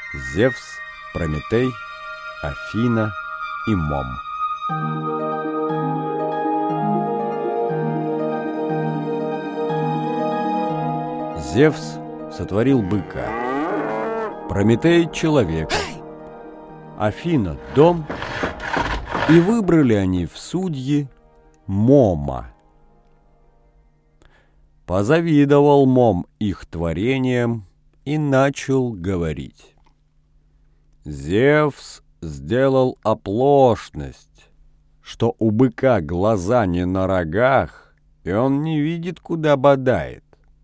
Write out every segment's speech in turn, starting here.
Зевс, Прометей, Афина и Мом. Зевс сотворил быка, Прометей — человека, Афина — дом, и выбрали они в судьи Мома. Позавидовал Мом их творениям и начал говорить: Зевс сделал оплошность, что у быка глаза не на рогах, и он не видит, куда бодает.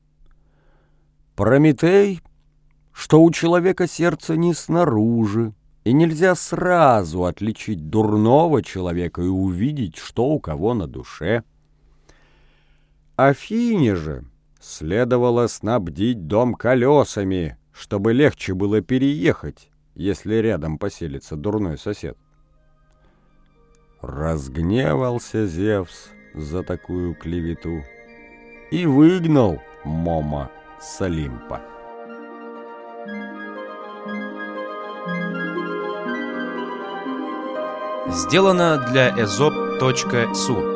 Прометей, что у человека сердце не снаружи, и нельзя сразу отличить дурного человека и увидеть, что у кого на душе. Афине же следовало снабдить дом колесами, чтобы легче было переехать, если рядом поселится дурной сосед. Разгневался Зевс за такую клевету и выгнал Мома с Олимпа. Сделано для Эзоп.су.